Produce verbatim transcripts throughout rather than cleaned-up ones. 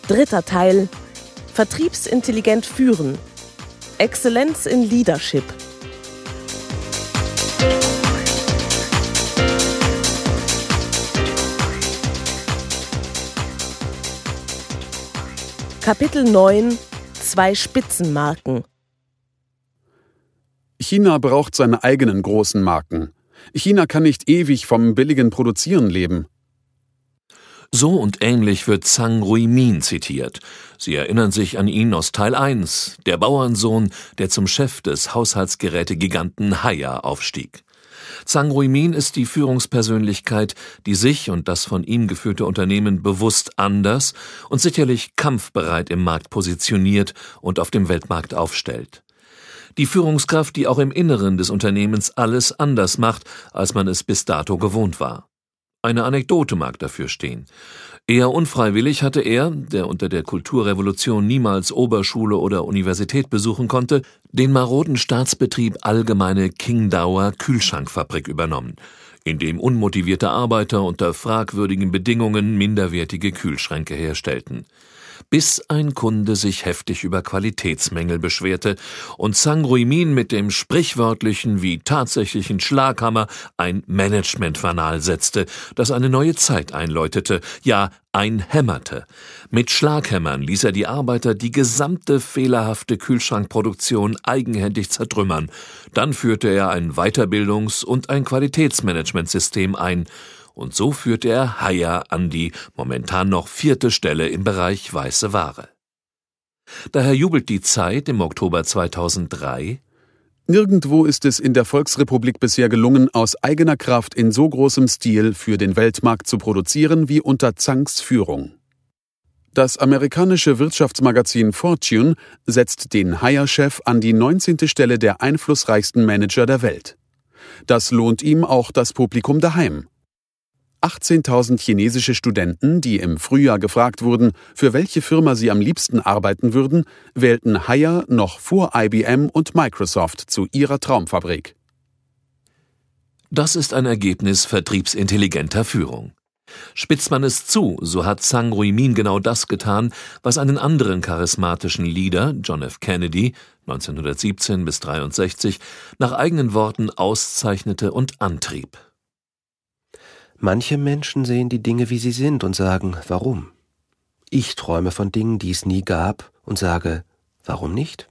Dritter Teil: Vertriebsintelligent führen. Exzellenz in Leadership. Kapitel neun: Zwei Spitzenmarken. China braucht seine eigenen großen Marken. China kann nicht ewig vom billigen Produzieren leben. So und ähnlich wird Zhang Ruimin zitiert. Sie erinnern sich an ihn aus Teil eins, der Bauernsohn, der zum Chef des Haushaltsgerätegiganten Haier aufstieg. Zhang Ruimin ist die Führungspersönlichkeit, die sich und das von ihm geführte Unternehmen bewusst anders und sicherlich kampfbereit im Markt positioniert und auf dem Weltmarkt aufstellt. Die Führungskraft, die auch im Inneren des Unternehmens alles anders macht, als man es bis dato gewohnt war. Eine Anekdote mag dafür stehen. Eher unfreiwillig hatte er, der unter der Kulturrevolution niemals Oberschule oder Universität besuchen konnte, den maroden Staatsbetrieb Allgemeine Qingdaoer Kühlschrankfabrik übernommen, in dem unmotivierte Arbeiter unter fragwürdigen Bedingungen minderwertige Kühlschränke herstellten. Bis ein Kunde sich heftig über Qualitätsmängel beschwerte und Zhang Ruimin mit dem sprichwörtlichen wie tatsächlichen Schlaghammer ein Managementfanal setzte, das eine neue Zeit einläutete, ja einhämmerte. Mit Schlaghämmern ließ er die Arbeiter die gesamte fehlerhafte Kühlschrankproduktion eigenhändig zertrümmern. Dann führte er ein Weiterbildungs- und ein Qualitätsmanagementsystem ein. Und so führte er Haier an die momentan noch vierte Stelle im Bereich weiße Ware. Daher jubelt die Zeit im Oktober zweitausenddrei: Nirgendwo ist es in der Volksrepublik bisher gelungen, aus eigener Kraft in so großem Stil für den Weltmarkt zu produzieren wie unter Zhangs Führung. Das amerikanische Wirtschaftsmagazin Fortune setzt den Haier-Chef an die neunzehnte Stelle der einflussreichsten Manager der Welt. Das lohnt ihm auch das Publikum daheim. achtzehntausend chinesische Studenten, die im Frühjahr gefragt wurden, für welche Firma sie am liebsten arbeiten würden, wählten Haier noch vor I B M und Microsoft zu ihrer Traumfabrik. Das ist ein Ergebnis vertriebsintelligenter Führung. Spitzt man es zu, so hat Zhang Ruimin genau das getan, was einen anderen charismatischen Leader, John F. Kennedy, neunzehnhundertsiebzehn bis dreiundsechzig, nach eigenen Worten auszeichnete und antrieb. Manche Menschen sehen die Dinge, wie sie sind und sagen, warum? Ich träume von Dingen, die es nie gab und sage, warum nicht?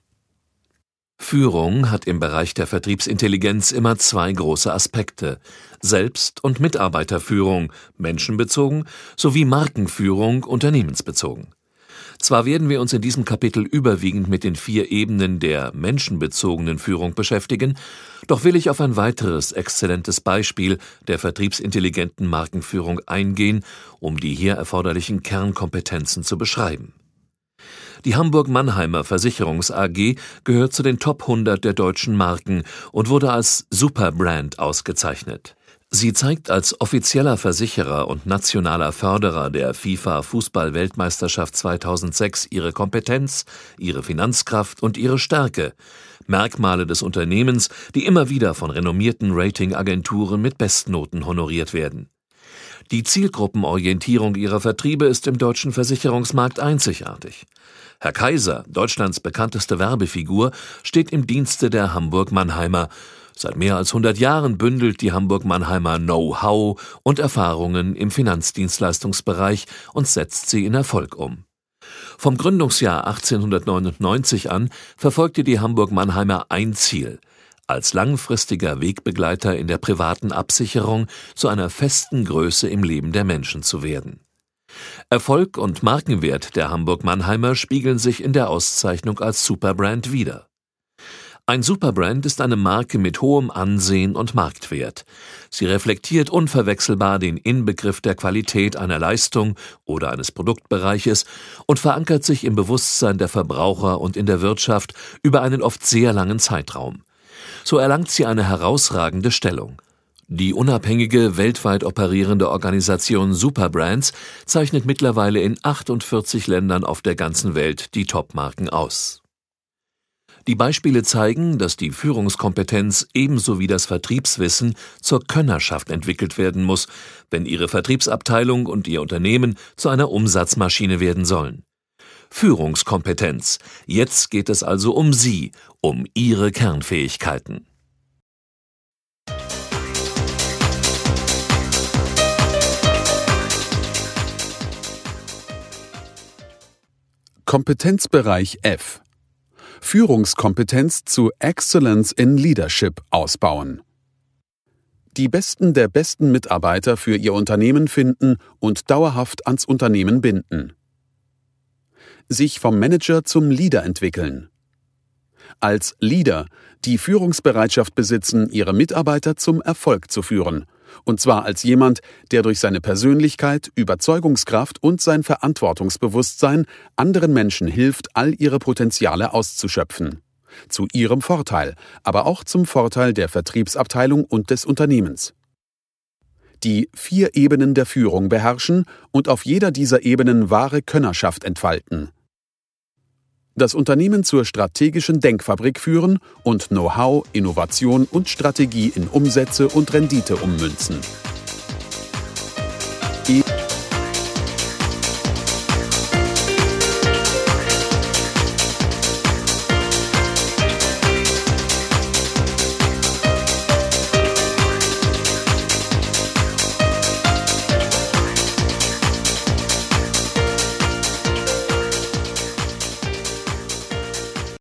Führung hat im Bereich der Vertriebsintelligenz immer zwei große Aspekte: Selbst- und Mitarbeiterführung, menschenbezogen, sowie Markenführung, unternehmensbezogen. Zwar werden wir uns in diesem Kapitel überwiegend mit den vier Ebenen der menschenbezogenen Führung beschäftigen, doch will ich auf ein weiteres exzellentes Beispiel der vertriebsintelligenten Markenführung eingehen, um die hier erforderlichen Kernkompetenzen zu beschreiben. Die Hamburg-Mannheimer Versicherungs A G gehört zu den Top hundert der deutschen Marken und wurde als Superbrand ausgezeichnet. Sie zeigt als offizieller Versicherer und nationaler Förderer der FIFA-Fußball-Weltmeisterschaft zweitausendsechs ihre Kompetenz, ihre Finanzkraft und ihre Stärke, Merkmale des Unternehmens, die immer wieder von renommierten Ratingagenturen mit Bestnoten honoriert werden. Die Zielgruppenorientierung ihrer Vertriebe ist im deutschen Versicherungsmarkt einzigartig. Herr Kaiser, Deutschlands bekannteste Werbefigur, steht im Dienste der Hamburg-Mannheimer. Seit mehr als hundert Jahren bündelt die Hamburg-Mannheimer Know-how und Erfahrungen im Finanzdienstleistungsbereich und setzt sie in Erfolg um. Vom Gründungsjahr achtzehnhundertneunundneunzig an verfolgte die Hamburg-Mannheimer ein Ziel: als langfristiger Wegbegleiter in der privaten Absicherung zu einer festen Größe im Leben der Menschen zu werden. Erfolg und Markenwert der Hamburg-Mannheimer spiegeln sich in der Auszeichnung als Superbrand wider. Ein Superbrand ist eine Marke mit hohem Ansehen und Marktwert. Sie reflektiert unverwechselbar den Inbegriff der Qualität einer Leistung oder eines Produktbereiches und verankert sich im Bewusstsein der Verbraucher und in der Wirtschaft über einen oft sehr langen Zeitraum. So erlangt sie eine herausragende Stellung. Die unabhängige, weltweit operierende Organisation Superbrands zeichnet mittlerweile in achtundvierzig Ländern auf der ganzen Welt die Topmarken aus. Die Beispiele zeigen, dass die Führungskompetenz ebenso wie das Vertriebswissen zur Könnerschaft entwickelt werden muss, wenn Ihre Vertriebsabteilung und Ihr Unternehmen zu einer Umsatzmaschine werden sollen. Führungskompetenz. Jetzt geht es also um Sie, um Ihre Kernfähigkeiten. Kompetenzbereich F. Führungskompetenz zu Excellence in Leadership ausbauen. Die Besten der besten Mitarbeiter für Ihr Unternehmen finden und dauerhaft ans Unternehmen binden. Sich vom Manager zum Leader entwickeln. Als Leader die Führungsbereitschaft besitzen, Ihre Mitarbeiter zum Erfolg zu führen. Und zwar als jemand, der durch seine Persönlichkeit, Überzeugungskraft und sein Verantwortungsbewusstsein anderen Menschen hilft, all ihre Potenziale auszuschöpfen. Zu ihrem Vorteil, aber auch zum Vorteil der Vertriebsabteilung und des Unternehmens. Die vier Ebenen der Führung beherrschen und auf jeder dieser Ebenen wahre Könnerschaft entfalten. Das Unternehmen zur strategischen Denkfabrik führen und Know-how, Innovation und Strategie in Umsätze und Rendite ummünzen. E